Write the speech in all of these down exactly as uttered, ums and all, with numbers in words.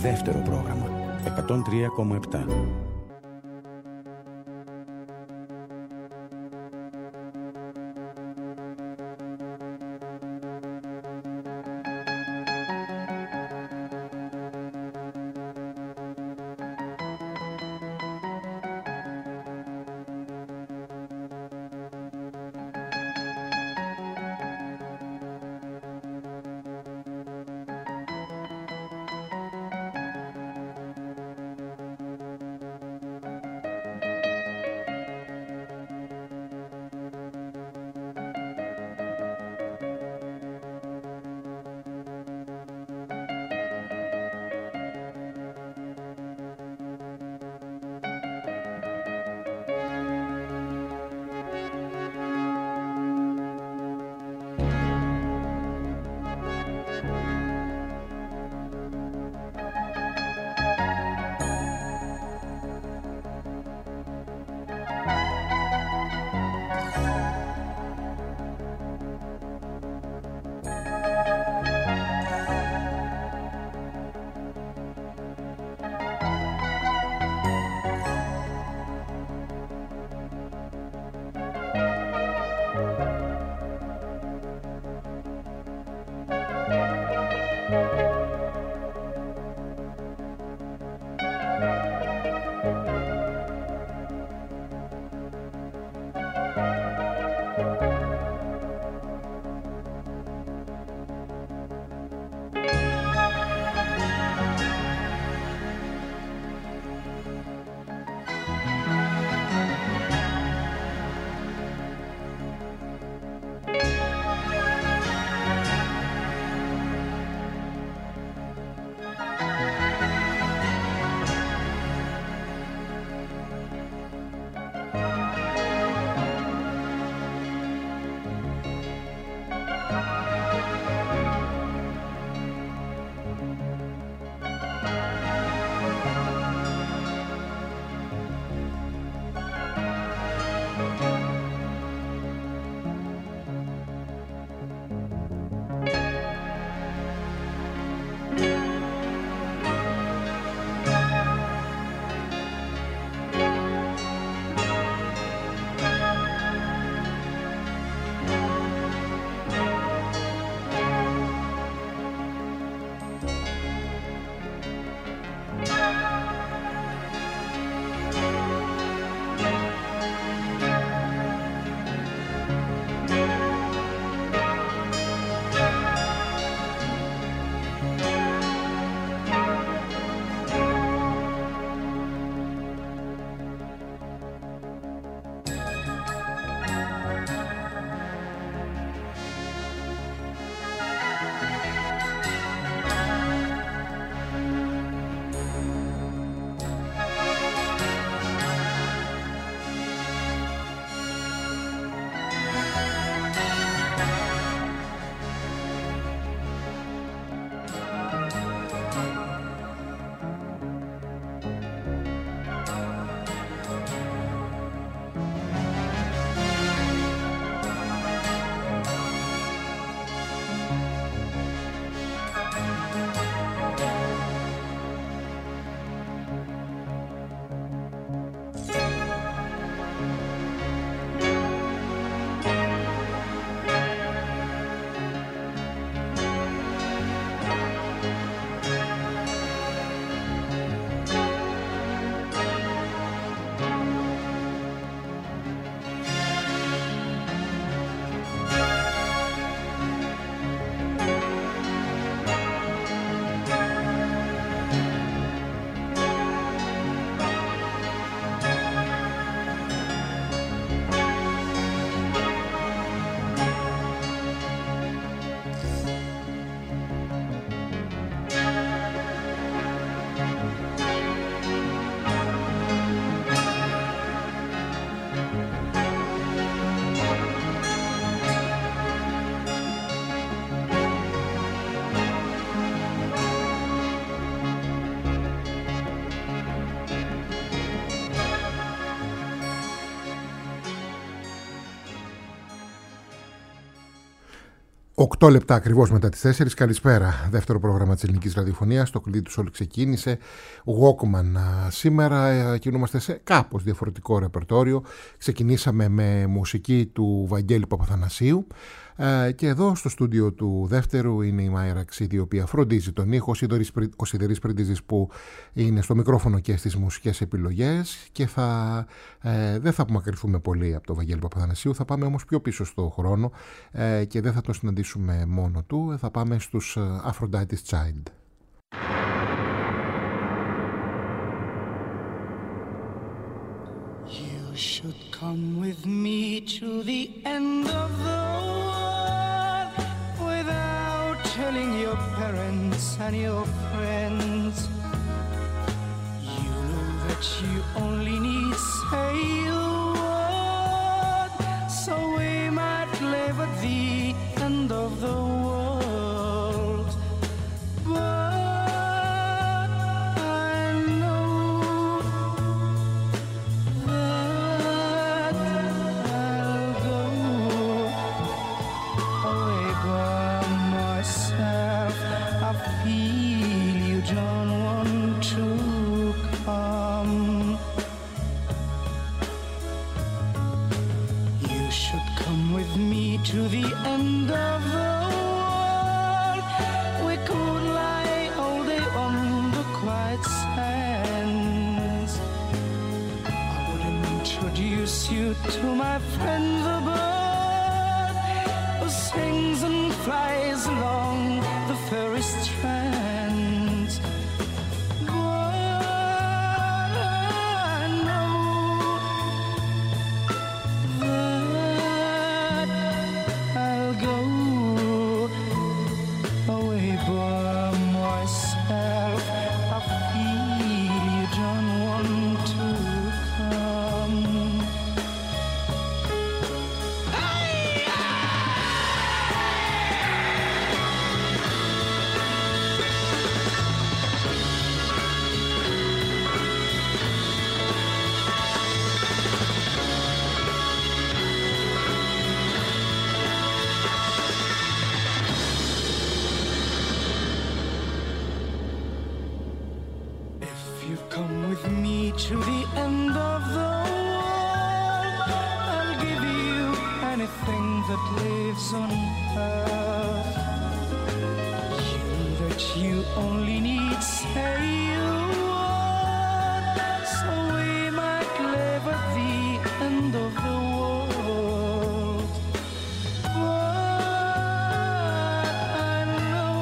Δεύτερο πρόγραμμα. εκατόν τρία κόμμα επτά. οκτώ λεπτά ακριβώς μετά τις τέσσερις. Καλησπέρα. Δεύτερο πρόγραμμα της ελληνικής ραδιοφωνίας. Το κλειδί του όλου ξεκίνησε. Walkman. Σήμερα κινούμαστε σε κάπως διαφορετικό ρεπερτόριο. Ξεκινήσαμε με μουσική του Βαγγέλη Παπαθανασίου. Και εδώ στο στούντιο του δεύτερου είναι η Μάια Ραξίδη, η οποία φροντίζει τον ήχο, ο Σιδερής Πριντίζης που είναι στο μικρόφωνο και στις μουσικές επιλογές, και θα, ε, δεν θα απομακρυνθούμε πολύ από τον Βαγγέλη Παπαθανασίου, θα πάμε όμως πιο πίσω στο χρόνο ε, και δεν θα τον συναντήσουμε μόνο του, θα πάμε στους Aphrodite's Child. You should come with me to the end of the world without telling your parents and your friends. You know that you only need say a word, so we might live at the end of the world. But I know that I'll go away by myself. I feel you don't want to come. You should come with me to the end of the world. We could lie all day on the quiet sands. I would introduce you to my friend the bird who sings and flies along the fairy strands. But I know that I'll go away by myself. I feel you don't want to come. If you come with me to the end of the world, I'll give you anything that lives on earth. You that you only need say a word, so we might live at the end of the world. But I know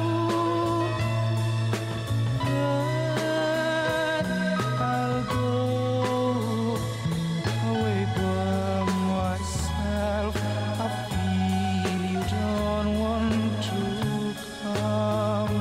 that I'll go away by myself. I feel you don't want to come.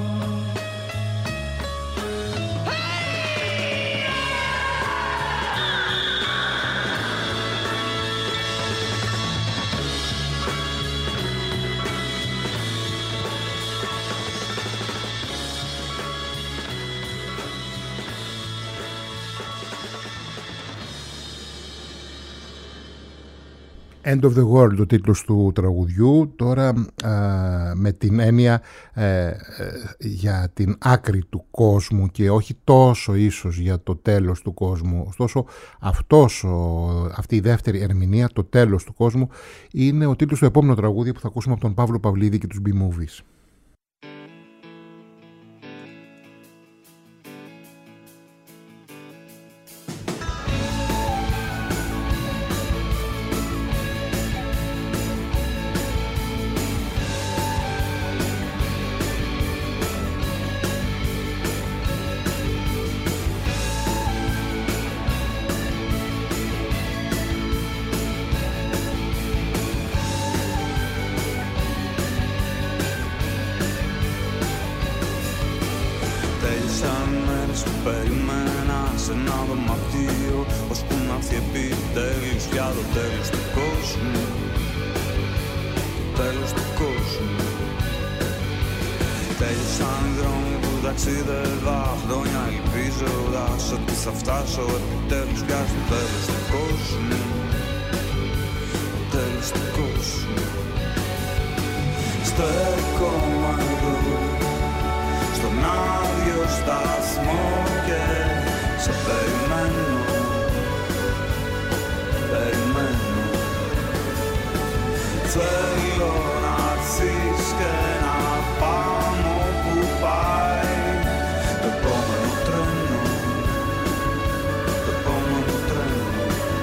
End of the World, ο τίτλος του τραγουδιού. Τώρα α, με την έννοια ε, ε, για την άκρη του κόσμου και όχι τόσο ίσως για το τέλος του κόσμου. Ωστόσο αυτός, ο, αυτή η δεύτερη ερμηνεία, το τέλος του κόσμου, είναι ο τίτλος του επόμενου τραγούδι που θα ακούσουμε από τον Παύλο Παυλίδη και τους B-Movies. Στέκομαι εδώ στον άδειο σταθμό και σε περιμένω, περιμένω. Θέλω να έρθεις και να πάμε όπου πάει το επόμενο τρένο, το επόμενο τρένο.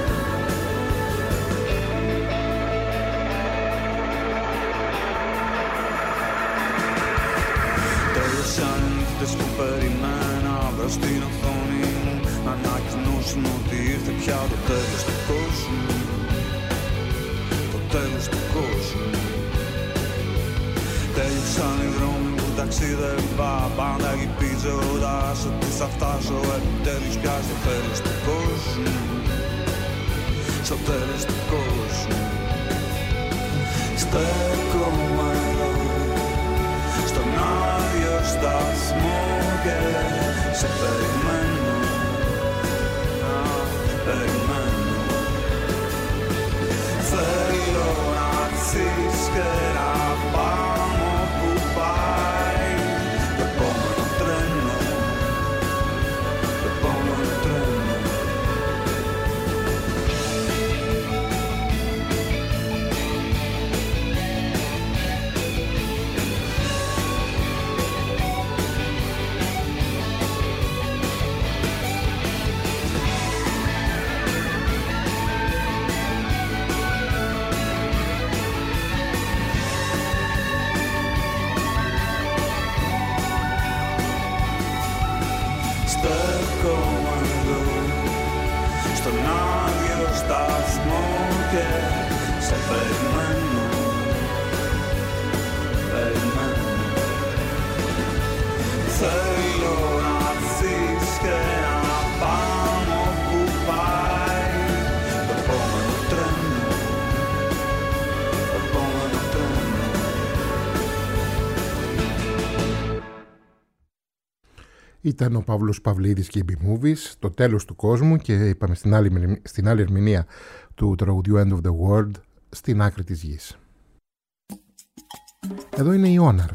Τέλειωσαν οι νύχτες που περιμένα μπρος στην οθόνη μου να ανακοινώσουν ότι ήρθε πια το τέλος του κόσμου, το τέλος του κόσμου. Τέλειωσαν οι δρόμοι που ταξίδευα πάντα ελπίζοντας ότι θα φτάσω επιτέλους πια στο τέλος του κόσμου, στο τέλος του κόσμου. Στέκομαι εδώ στον άδειο σταθμό και σε περιμένω, να περιμένω. Θέλω να έρθεις και να πάμε όπου πάει το επόμενο τρένο, το επόμενο τρένο. Στέκομαι εδώ στον άδειο σταθμό και σε περιμένω, περιμένω. Θέλω να έρθεις και να πάμε όπου πάει το επόμενο τρένο, το επόμενο τρένο. Ήταν ο Παύλος Παυλίδης και οι B-Movies, το τέλος του κόσμου, και είπαμε στην άλλη, στην άλλη ερμηνεία του τραγουδιού End of the World, στην άκρη της γης. Εδώ είναι η Honor.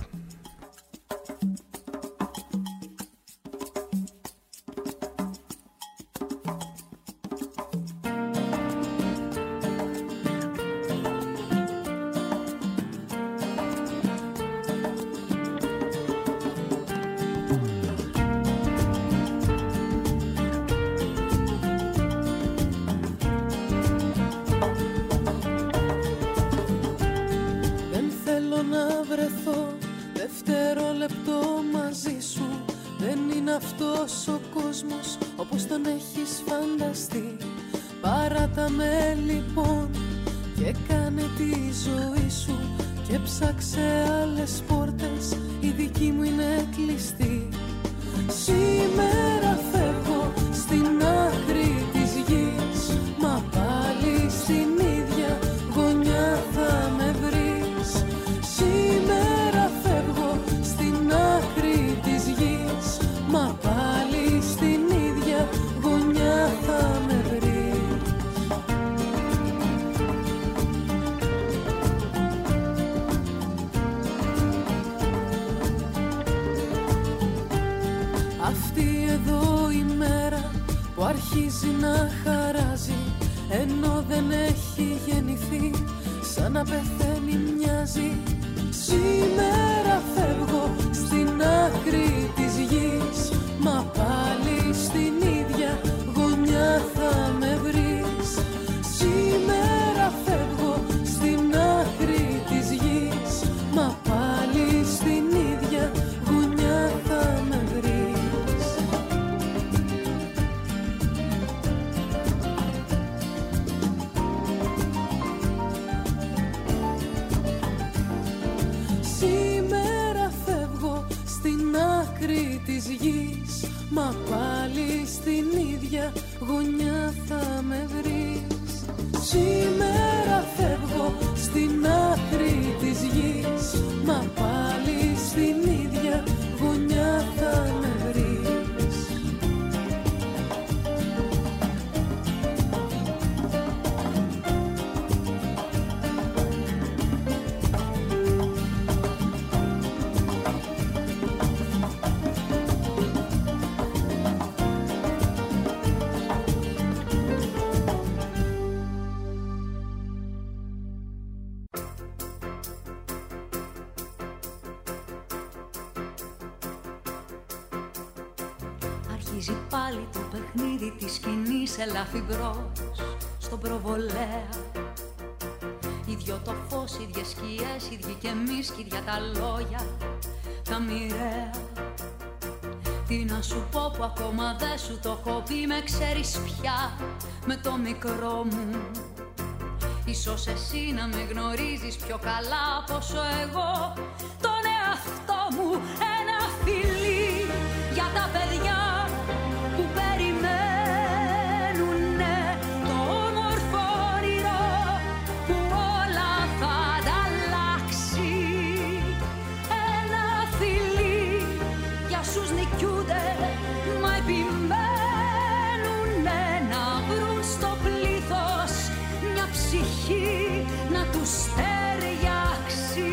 Αρχίζει πάλι το παιχνίδι της σκηνής, ελαφιμπρός στον προβολέα. Ίδιο το φως, ίδιες σκιές, ίδιοι κι εμείς κι ίδια τα λόγια, τα μοιραία. Τι να σου πω που ακόμα δεν σου το έχω πει, με ξέρεις πια με το μικρό μου. Ίσως εσύ να με γνωρίζεις πιο καλά πόσο εγώ τον εαυτό μου. Ένα φιλί για τα παιδιά που περιμένουνε το όμορφο όνειρο που όλα θα ανταλλάξει. Ένα φιλί για όσους νικιούνται μα επιμένουνε να βρουν στο πλήθος μια ψυχή να τους ταιριάξει.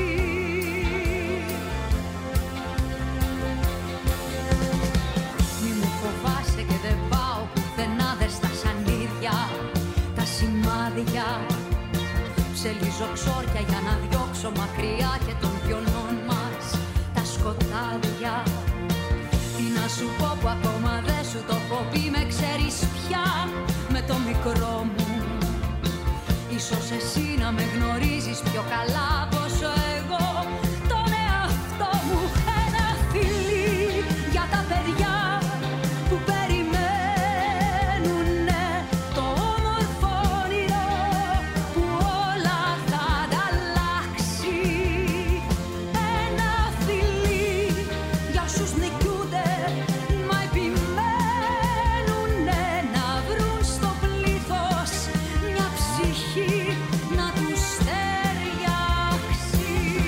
Μη μου φοβάσαι και δεν πάω πουθενά, δες τα σανίδια, τα σημάδια. Ψελίζω ξόρια για να διώξω μακριά και των πιονών μας τα σκοτάδια. Τι να σου πω που ακόμα δεν σου το έχω πει, με ξέρεις πια με το μικρό μου. Ίσως εσύ να με γνωρίζεις πιο καλά πόσο εγώ τον εαυτό μου. Ένα φιλί για τα παιδιά που περιμένουνε το όμορφο όνειρο που όλα θα ανταλλάξει. Ένα φιλί για όσους νικιούνται μα επιμένουνε να βρουν στο πλήθος μια ψυχή να τους ταιριάξει.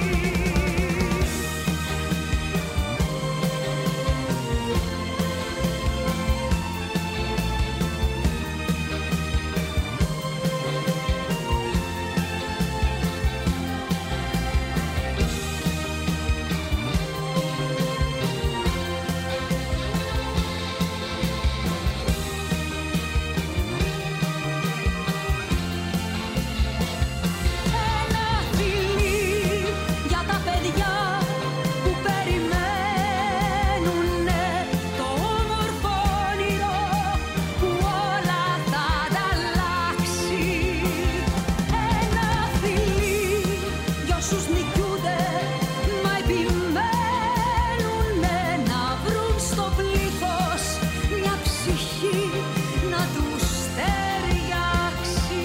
Ένα φιλί για τα παιδιά που περιμένουνε το όμορφο όνειρο που όλα θα ανταλλάξει. Ένα φιλί για όσους νικιούνται μα επιμένουνε να βρουν στο πλήθος μια ψυχή να τους ταιριάξει.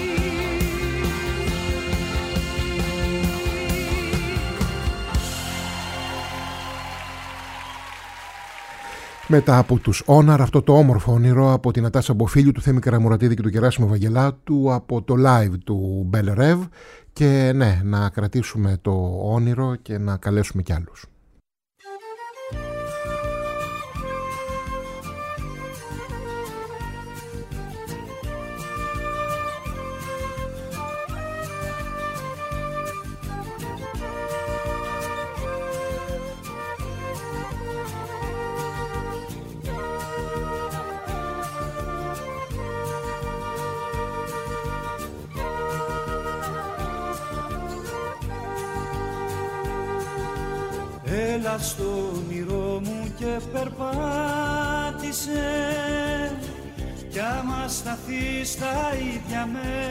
Μετά από τους Όναρ, αυτό το όμορφο όνειρο από την Νατάσα Μποφίλιου, του Θέμη Καραμουρατίδη και του Γεράσιμου Βαγγελάτου, από το live του Μπέλ Ρεβ. Και ναι, να κρατήσουμε το όνειρο και να καλέσουμε κι άλλους. Έλα στο όνειρό μου και περπάτησε κι άμα σταθεί στα ίδια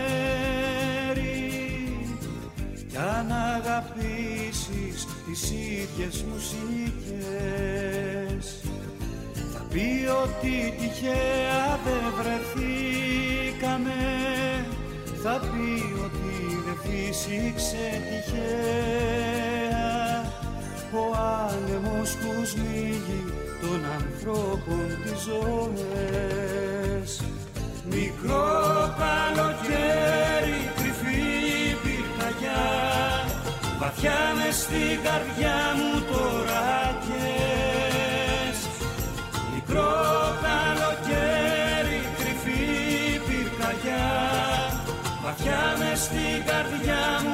μέρη κι αν αγαπήσεις τις ίδιες μουσικές θα πει ότι τυχαία δεν βρεθήκαμε, θα πει ότι δεν φύσηξε τυχαία ο άνεμος που σμίγει των ανθρώπων τις ζωές. Μικρό καλοκαίρι, κρυφή πυρκαγιά, βαθιά μες στην καρδιά μου τώρα καις. Μικρό καλοκαίρι, κρυφή πυρκαγιά, βαθιά μες στην καρδιά μου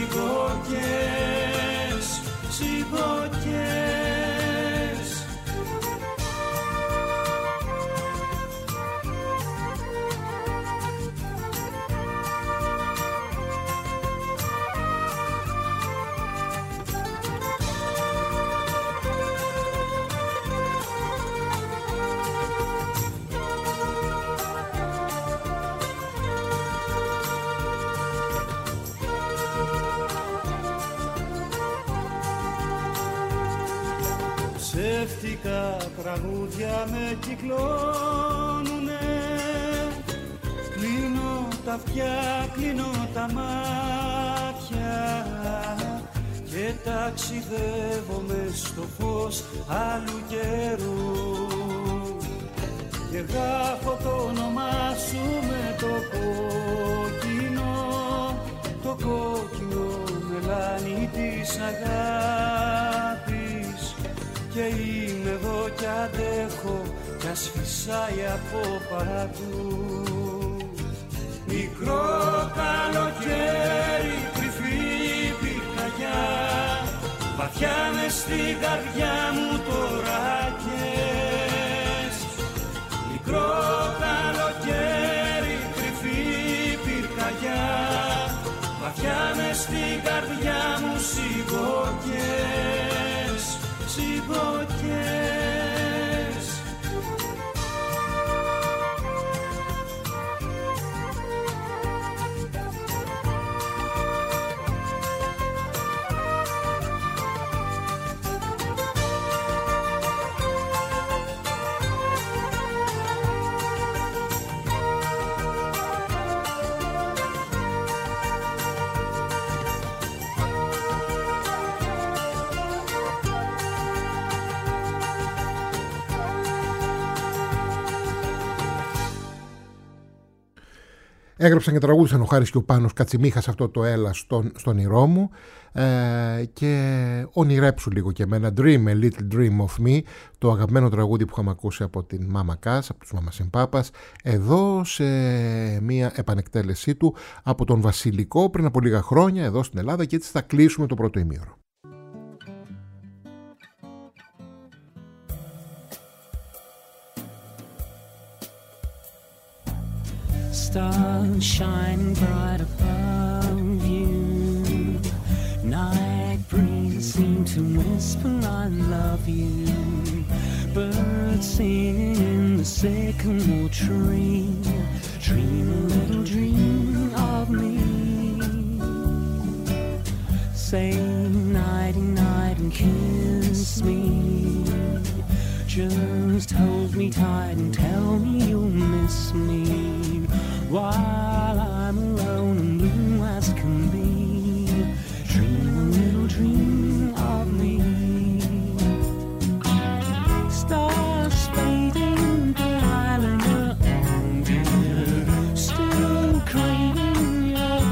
σιγοκές, σιγοκές. ψεύτικα τραγούδια με κυκλώνουνε. Κλείνω τα αυτιά, κλείνω τα μάτια και ταξιδεύω μες στο φως άλλου καιρού και γράφω το όνομά σου με το κόκκινο, το κόκκινο μελάνι της αγάπης και είμαι εδώ κι αντέχω κι ας φυσάει από παντού. Μικρό καλοκαίρι, κρυφή πυρκαγιά, βαθιά μες στην καρδιά μου τώρα καις. Μικρό καλοκαίρι, κρυφή πυρκαγιά, βαθιά μες στην καρδιά μου σιγοκαις, σιγοκαις. Έγραψαν και τραγούδισαν ο Χάρης και ο Πάνος Κατσιμίχας αυτό το «Έλα στον, στον ήρω μου» ε, και ονειρέψου λίγο και εμένα, «Dream a little dream of me», το αγαπημένο τραγούδι που είχαμε ακούσει από την Μάμα Κάς, από τους Μάμα Συμπάπας, εδώ σε μια επανεκτέλεσή του από τον Βασιλικό πριν από λίγα χρόνια εδώ στην Ελλάδα, και έτσι θα κλείσουμε το πρώτο ημίωρο. Stars shining bright above you. Night breeze seem to whisper I love you. Birds singing in the sycamore tree. Dream a little dream of me. Say nighty night and kiss me. Just hold me tight and tell me you'll miss me while I'm alone and blue as can be. Dream a little dream of me. Stars fading, but I linger on, dear, still craving your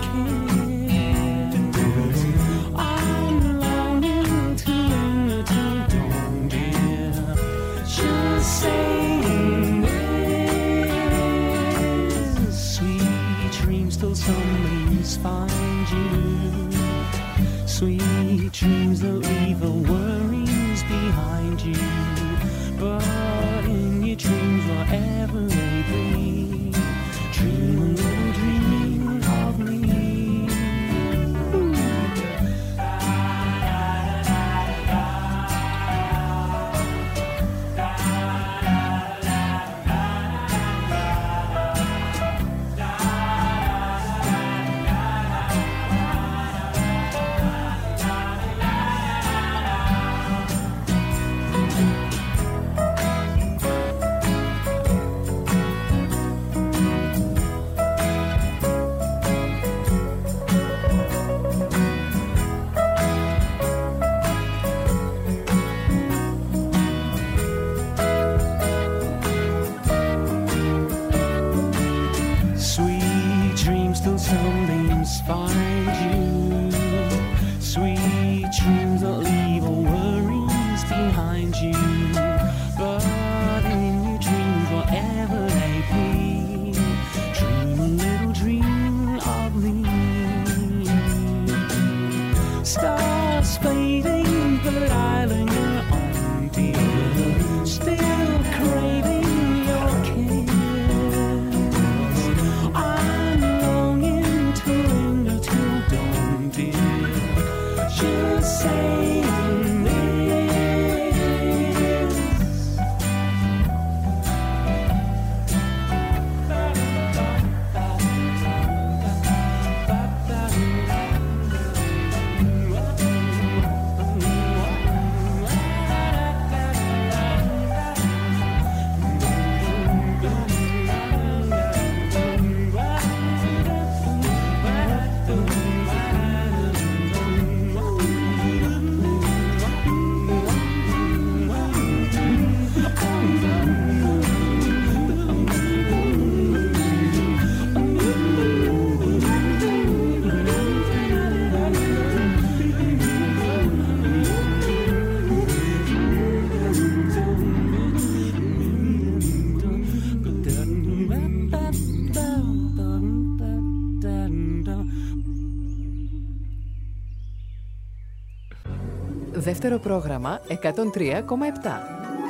kiss. I'm longing to linger till dawn, dear, just saying this. Sweet dreams till somebody's find you. Sweet dreams that leave the worries behind you. But in your dreams, whatever they be, dream a little dream of me. Sunbeams find you. Sweet dreams that leave all worries behind you. But in your dreams, whatever they be, dream a little dream of me. Stars fading, but I linger on, dear, still craving your kiss. Just saying this. δεύτερο πρόγραμμα εκατόν τρία κόμμα επτά.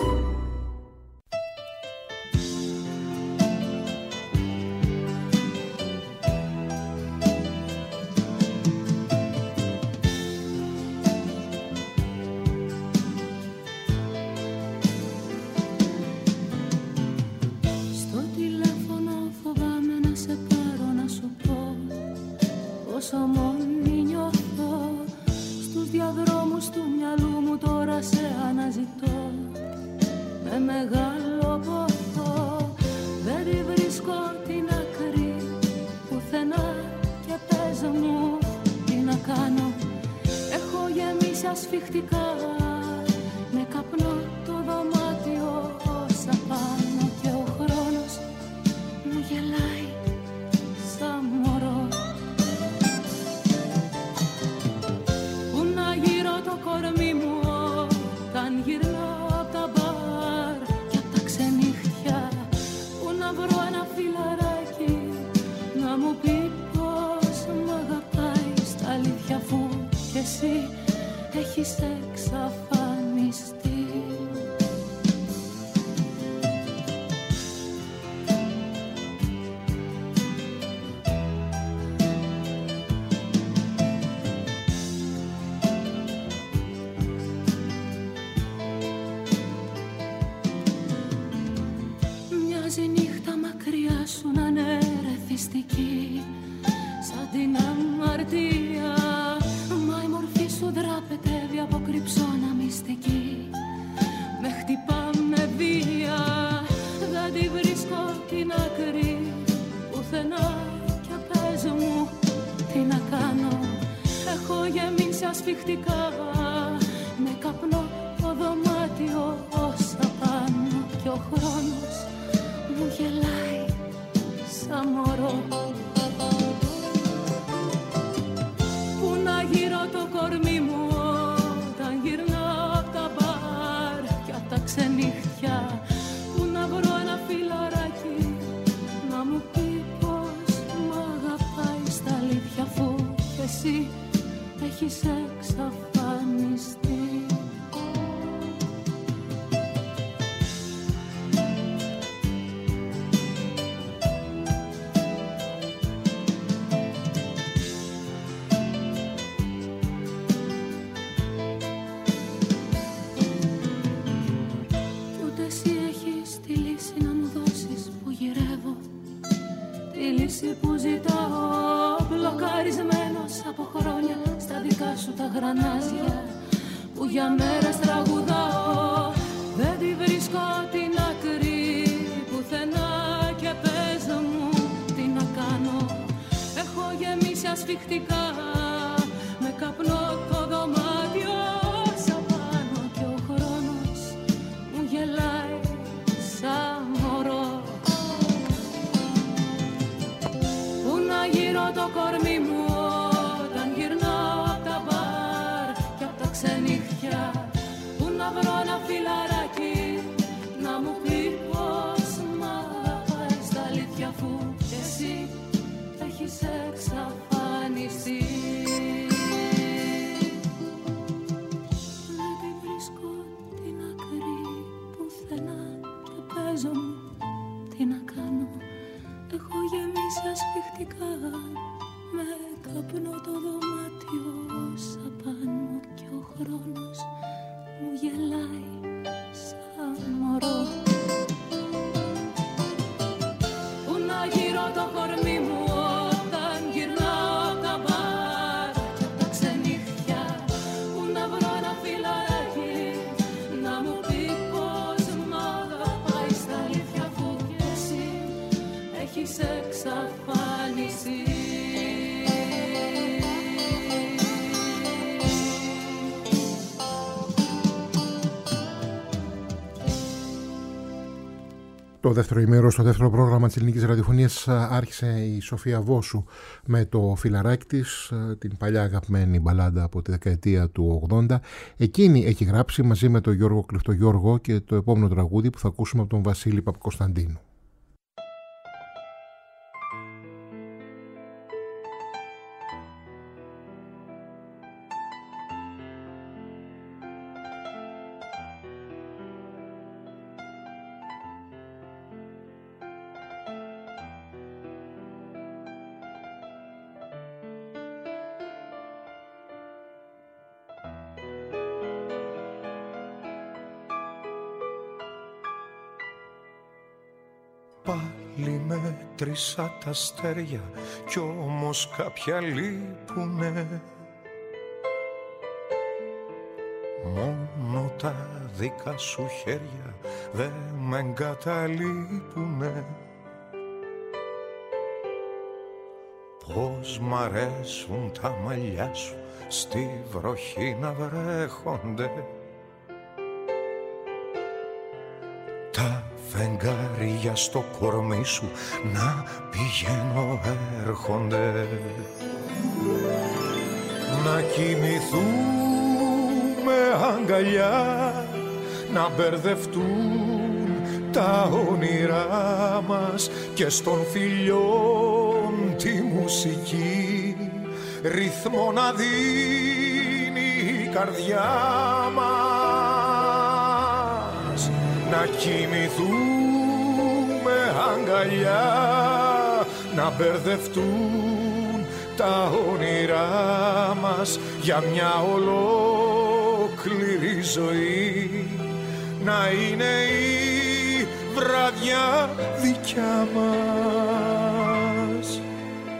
Το δεύτερο ημέρο, στο δεύτερο πρόγραμμα της ελληνικής ραδιοφωνίας, άρχισε η Σοφία Βόσου με το φιλαράκι της, την παλιά αγαπημένη μπαλάντα από τη δεκαετία του ογδόντα. Εκείνη έχει γράψει μαζί με τον Γιώργο Κλεφτογιώργο και το επόμενο τραγούδι που θα ακούσουμε από τον Βασίλη Παπακοσταντίνου. πάλι μέτρησα τα αστέρια κι όμως κάποια λείπουνε. Μόνο τα δικά σου χέρια δε με εγκαταλείπουνε. Πώς μ' αρέσουν τα μαλλιά σου στη βροχή να βρέχονται. Τα φεγγάρια στο κορμί σου να πηγαίνω έρχονται. Να κοιμηθούμε αγκαλιά, να μπερδευτούν τα όνειρά μας και στον φιλιών τη μουσική ρυθμό να δίνει η καρδιά μας. Να κοιμηθούμε αγκαλιά, να μπερδευτούν τα όνειρά μας για μια ολόκληρη ζωή, να είναι η βραδιά δικιά μας.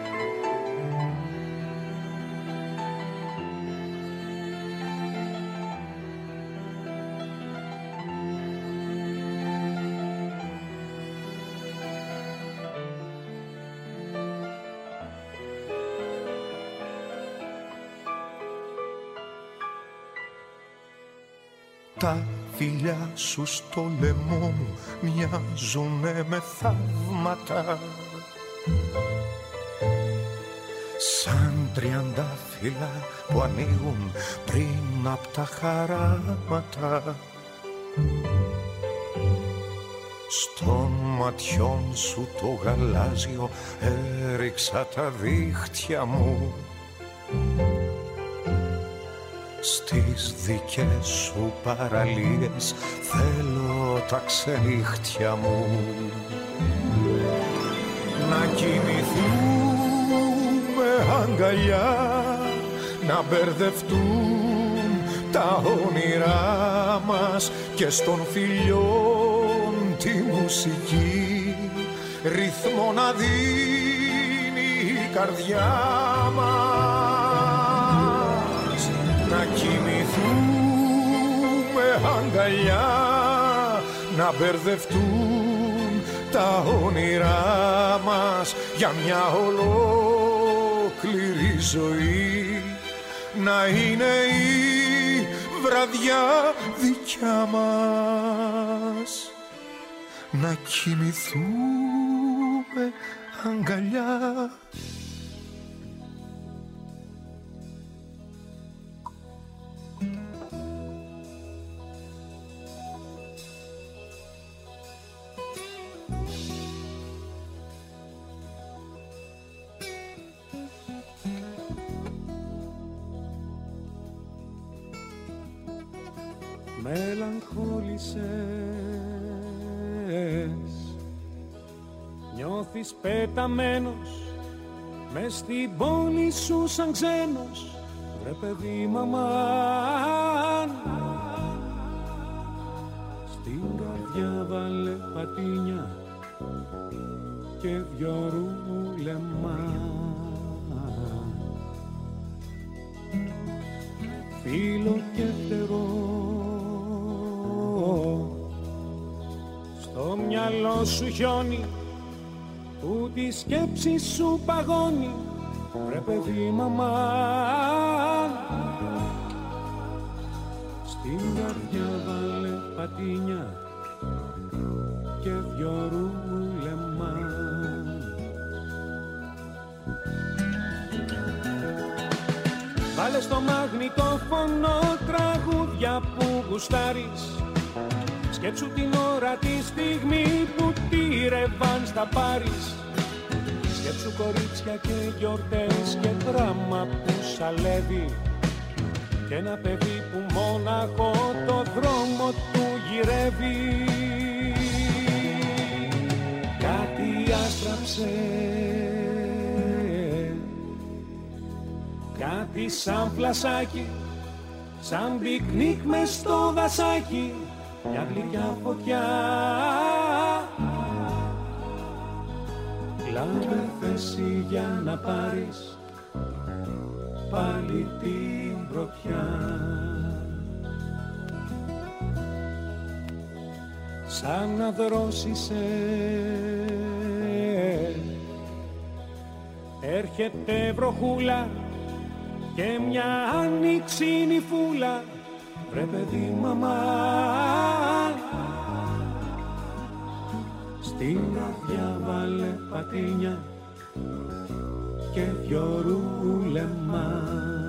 Τα φιλιά σου στο λαιμό μου μοιάζουνε με θαύματα, σαν τριαντάφυλλα που ανοίγουν πριν απ' τα χαράματα. Στον ματιών σου το γαλάζιο έριξα τα δίχτυα μου, στις δικές σου παραλίες θέλω τα ξενύχτια μου. Να κοιμηθούμε αγκαλιά, να μπερδευτούν τα όνειρά μας και στον φιλιών τη μουσική ρυθμό να δίνει η καρδιά μας. Να κοιμηθούμε αγκαλιά, να μπερδευτούν τα όνειρά μας για μια ολόκληρη ζωή, να είναι η βραδιά δικιά μας. Να κοιμηθούμε αγκαλιά. Μελαγχόλησες, νιώθεις πεταμένος μες στην πόλη σου σαν ξένος. Βρε παιδί μαμάν, στην καρδιά βάλε πατίνια και δυο ρούλεμα. Φίλο και φτερό στο μυαλό σου χιόνι που τη σκέψη σου παγώνει. Βρε παιδί μαμάν, στην καρδιά βάλε πατίνια και δυο ρούλεμα. Βάλε στο μαγνητόφωνο τραγούδια που γουστάρεις. Σκέψου την ώρα τη στιγμή που τήρευαν στα Πάρις. Σκέψου κορίτσια και γιορτές και δράμα που σαλεύει και ένα παιδί που μόναχο το δρόμο του γυρεύει. Κάτι άστραψε, κάτι σαν φλασάκι, σαν πικνίκ μες στο δασάκι, μια γλυκιά φωτιά Λάβε θέση για να πάρεις πάλι την πρωτιά. Σαν να δρόσισε έρχεται βροχούλα και μια άνοιξινη φούλα. Βρε παιδί μαμά, στην καρδιά βάλε πατίνια και δυο ρούλεμα.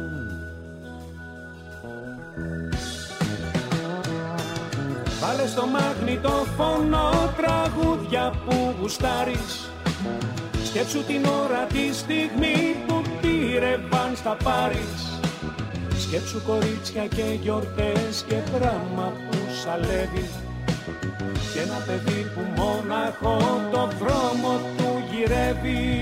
Βάλε στο μαγνητόφωνο τραγούδια που γουστάρεις. Σκέψου την ώρα τη στιγμή που πήρευαν στα πάρεις. Σκέψου κορίτσια και γιορτές και πράμα που σαλεύει. Και ένα παιδί που μόναχο το δρόμο του γυρεύει.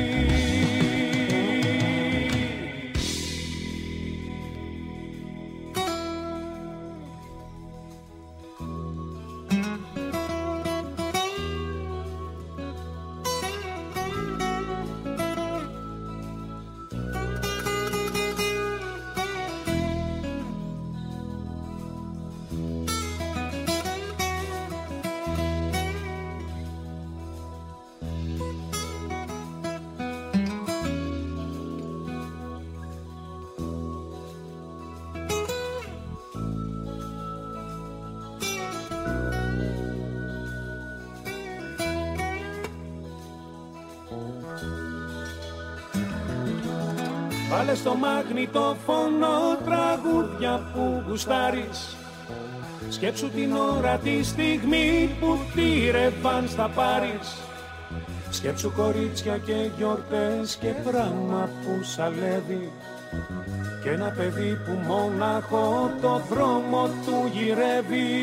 Βάλε στο μαγνητόφωνο τραγούδια που γουστάρεις. Σκέψου την ώρα τη στιγμή που θύρευαν στα πάρεις. Σκέψου κορίτσια και γιορτές και πράμα που σαλεύει. Και ένα παιδί που μόναχο το δρόμο του γυρεύει.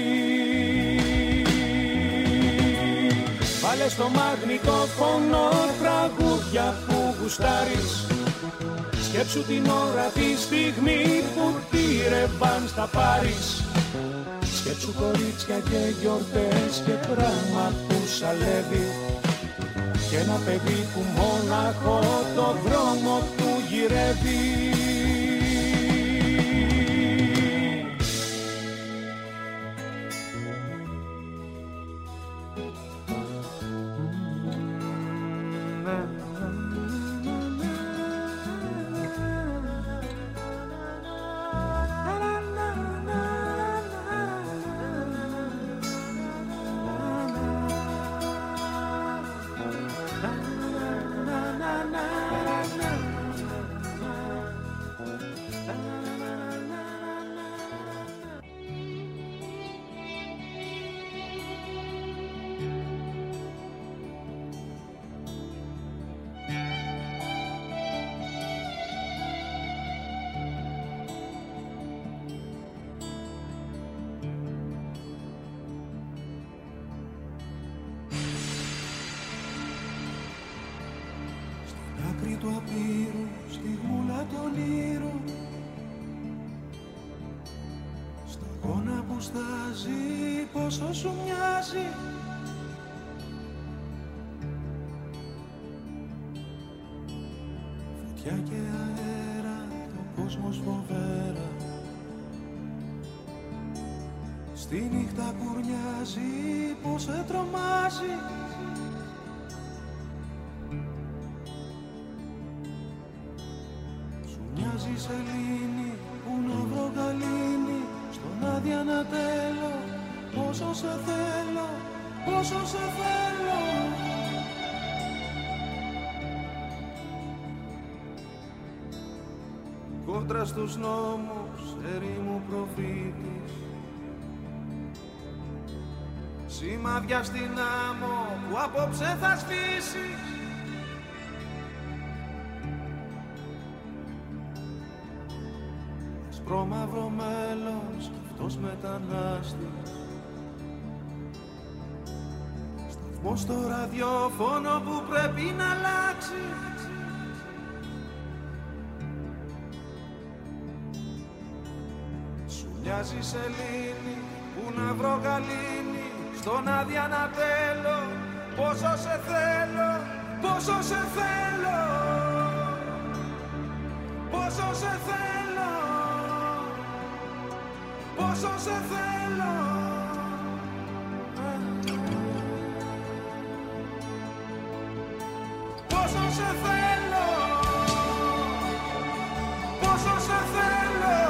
Βάλε στο μαγνητόφωνο τραγούδια που γουστάρεις. Σκέψου την ώρα τη στιγμή που θύρευαν στα πάρεις. Σκέψου κορίτσια και γιορτές και πράμα που σαλεύει. Και ένα παιδί που μόναχο το δρόμο του γυρεύει. Του απείρου, στη γούλα των ήρων, στα γόνα που στάζει, πόσο σου μοιάζει. Φωτιά και αέρα, το κόσμος φοβέρα, στη νύχτα κουρνιάζει, πως σε τρομάζει. Μοιάζει σελήνη που να βρω γαλήνη, στον άδεια να τέλω, πόσο σε θέλω, πόσο σε θέλω. Κόντρα στους νόμους, ερήμου προφήτης, σημάδια στην άμμο που απόψε θα σβήσεις. Προμαύρο μέλλον, σκεφτός μετανάστης, σταθμός στο ραδιόφωνο που πρέπει να αλλάξει. Σου μοιάζει σελήνη που να βρω γαλήνη, στον άδεια να τέλω, πόσο σε θέλω, πόσο σε θέλω, πόσο σε θέλω, πόσο σε θέλω. Πόσο σε θέλω, πόσο σε θέλω,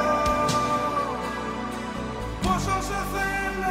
πόσο σε θέλω.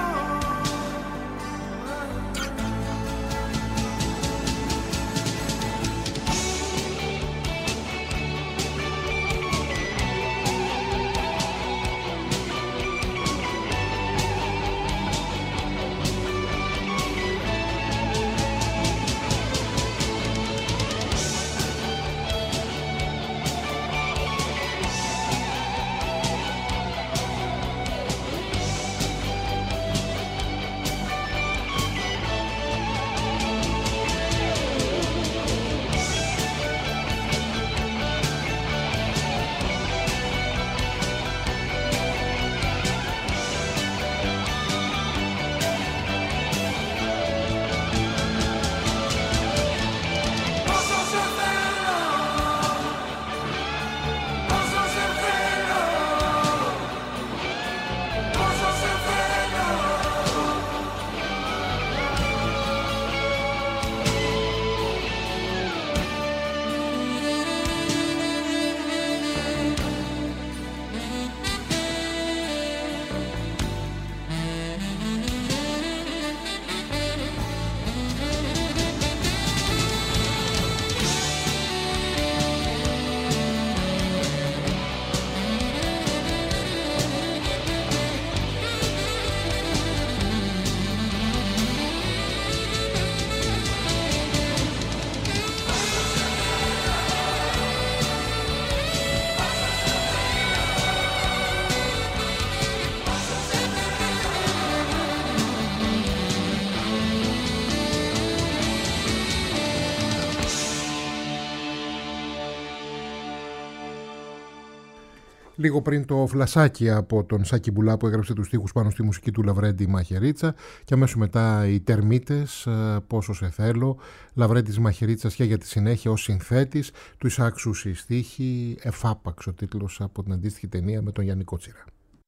Λίγο πριν το Φλασάκι από τον Σάκη Μπουλά που έγραψε τους στίχους πάνω στη μουσική του Λαβρέντη Μαχαιρίτσα και αμέσως μετά οι Τερμίτες, πόσο σε θέλω, Λαβρέντης Μαχαιρίτσας και για τη συνέχεια ως συνθέτης, του Ισάξου η στίχη, Εφάπαξ ο τίτλος από την αντίστοιχη ταινία με τον Γιάννη Κότσιρα.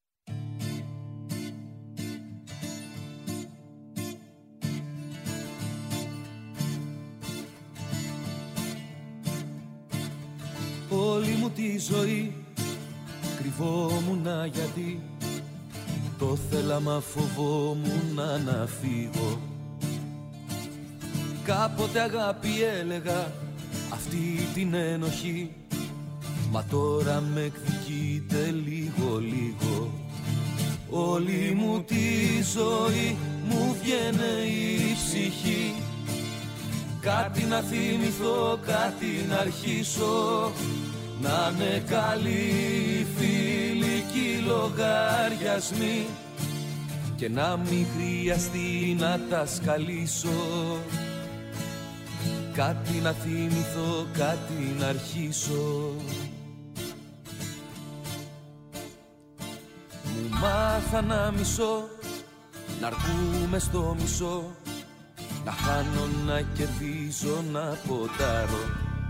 Όλη μου τη ζωή κρυβόμουνα γιατί το θέλα μα φοβόμουνα να φύγω. Κάποτε αγάπη έλεγα αυτή την ένοχη, μα τώρα με εκδικείται λίγο λίγο. Όλη μου τη ζωή μου βγαίνε η ψυχή, κάτι να θυμηθώ, κάτι να αρχίσω, να είναι καλοί φιλικοί λογαριασμοί και να μην χρειαστεί να τα σκαλίσω. Κάτι να θυμηθώ, κάτι να αρχίσω. Μου μάθα να μισώ, να αρκούμε στο μισό, να χάνω, να κερδίζω, να ποντάρω,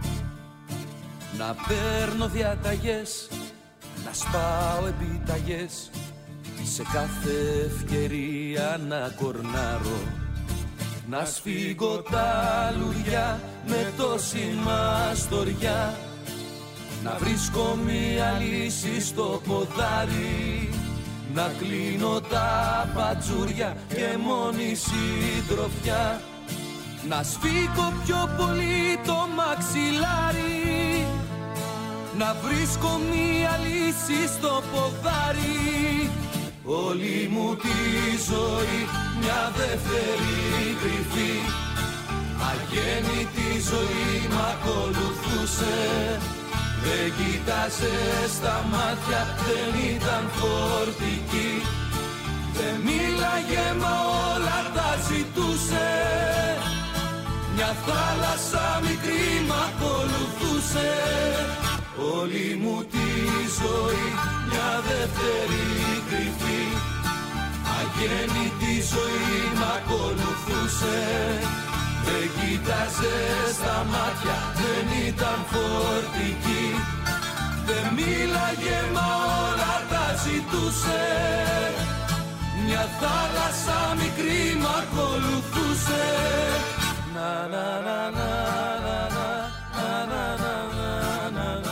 να παίρνω διαταγές, να σπάω επιταγές, σε κάθε ευκαιρία να κορνάρω, να σφίγγω τα λουριά με τόση μαστοριά, να βρίσκω μία λύση στο ποδάρι, να κλείνω τα πατζούρια και μόνη συντροφιά, να σφίγγω πιο πολύ το μαξιλάρι, να βρίσκω μία λύση στο ποδάρι. Όλη μου τη ζωή μια δεύτερη κρυφή, αγέννητη ζωή μ' ακολουθούσε. Δεν κοίταζε στα μάτια, δεν ήταν φορτική, δεν μίλαγε μα όλα τα ζητούσε. Μια θάλασσα μικρή μ' ακολουθούσε. Όλη μου τη ζωή μια δεύτερη κρυφή, αγέννητη ζωή μ' ακολουθούσε. Δεν κοίταζε στα μάτια, δεν ήταν φορτική. Δεν μίλαγε μα όλα τα ζητούσε. Μια θάλασσα μικρή μ' ακολουθούσε. Να να να να να να να να να να.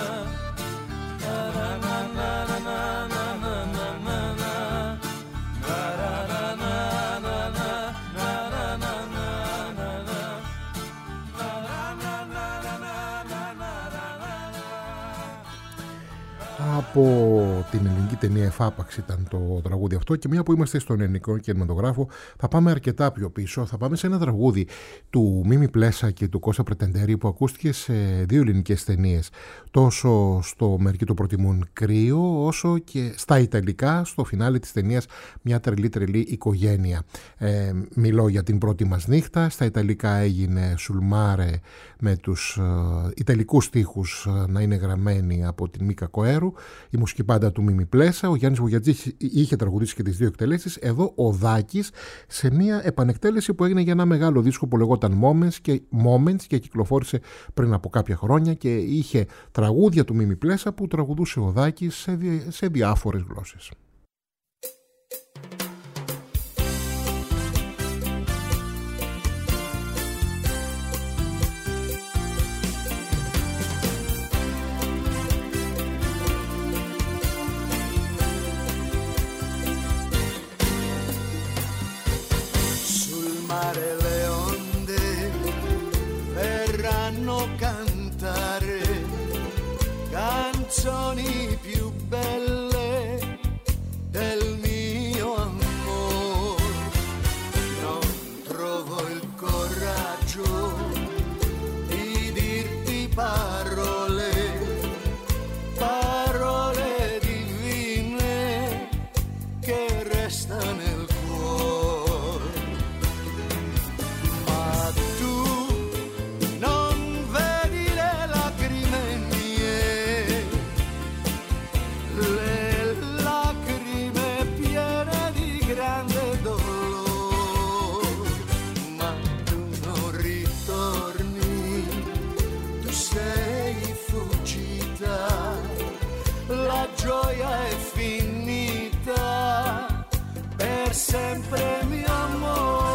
Από την ελληνική ταινία Εφάπαξ ήταν το τραγούδι αυτό, και μια που είμαστε στον ελληνικό κινηματογράφο θα πάμε αρκετά πιο πίσω. Θα πάμε σε ένα τραγούδι του Μίμη Πλέσα και του Κώστα Πρετεντέρη που ακούστηκε σε δύο ελληνικές ταινίες, τόσο στο Μερικοί το προτιμούν κρύο, όσο και στα Ιταλικά στο φινάλε της ταινίας Μια τρελή τρελή οικογένεια. Ε, μιλώ για την πρώτη μας νύχτα. Στα Ιταλικά έγινε Σουλμάρε, με τους ε, Ιταλικούς στίχους ε, να είναι γραμμένοι από την Μίκα Κοέρου. Η μουσική πάντα του Μίμη Πλέσα. Ο Γιάννης Βογιατζής είχε τραγουδήσει και τις δύο εκτελέσεις. Εδώ ο Δάκης σε μια επανεκτέλεση που έγινε για ένα μεγάλο δίσκο που λεγόταν Moments και, Moments και κυκλοφόρησε πριν από κάποια χρόνια και είχε τραγούδια του Μίμη Πλέσα που τραγουδούσε ο Δάκης σε, δι, σε διάφορες γλώσσες. Canzoni più belle del mio amor, non trovo il coraggio di dirti parole, parole divine che restano nel cuore, ma tu non vedi le lacrime mie, le lacrime piene di grande dolore, ma tu non ritorni, tu sei fuggita, la gioia è finita, per sempre mio amore.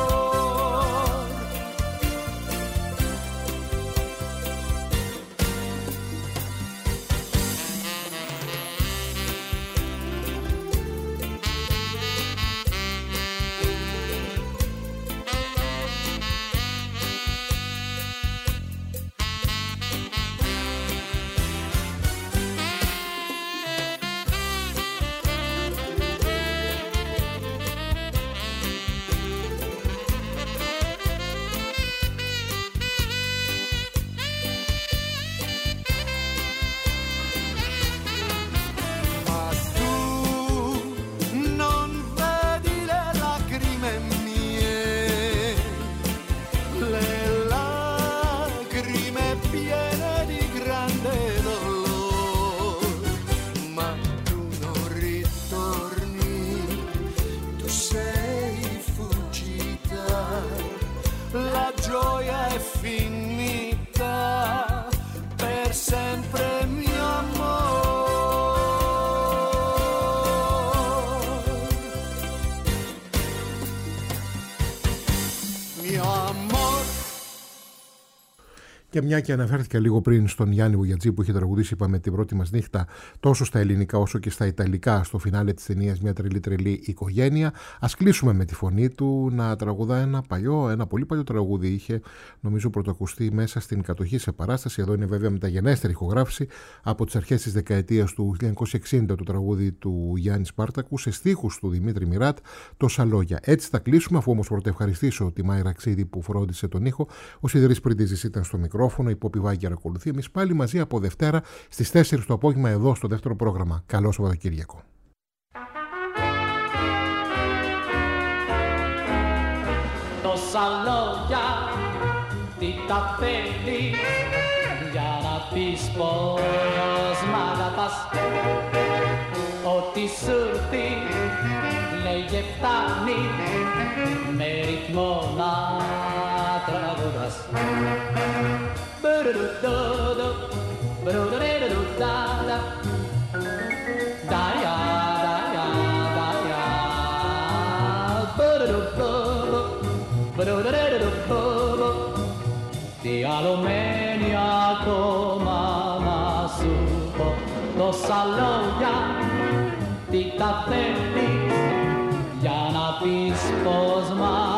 Και μια και αναφέρθηκα λίγο πριν στον Γιάννη Βουγιατζή που είχε τραγουδήσει, είπαμε, την πρώτη μας νύχτα τόσο στα ελληνικά όσο και στα ιταλικά στο φινάλε της ταινίας Μια τρελή τρελή οικογένεια. Ας κλείσουμε με τη φωνή του να τραγουδά ένα παλιό, ένα πολύ παλιό τραγούδι. Είχε νομίζω πρωτοακουστεί μέσα στην Κατοχή σε παράσταση. Εδώ είναι βέβαια μεταγενέστερη ηχογράφηση από τις αρχές της δεκαετίας του χίλια εννιακόσια εξήντα του τραγούδι του Γιάννη Σπάρτακου σε στίχους του Δημήτρη Μιράτ, τόσα λόγια. Έτσι θα κλείσουμε, αφού όμως πρώτα ευχαριστήσω τη Μάη Ραξίδη που φρόντισε τον ήχο. Ο Σιδηρής Πρίντιζης ήταν στο μικρόφωνο, η Πόπη Βάγκερ ακολουθεί. Εμείς πάλι μαζί από Δευτέρα στις τέσσερις το απόγευμα εδώ στο δεύτερο πρόγραμμα. Καλό Σαββατοκύριακο. Tόσα λόγια, τι τα θέλει για να πεις πως μ' αγαπάς. Ό,τι σου έρθει λέγε φτάνει με ρυθμό να τραγουδάς. μάγατας. Μπρουρουρουρουρου, μπρουρουρουρουρουδάδα. Δαριά, δαριά, δαριά. Μπρουρουρουρουρου, μπρουρουρουρουρου. Τι άλλο μένει ακόμα να σου πω, τόσα λόγια, τι τα θέλεις για να πεις πως μ'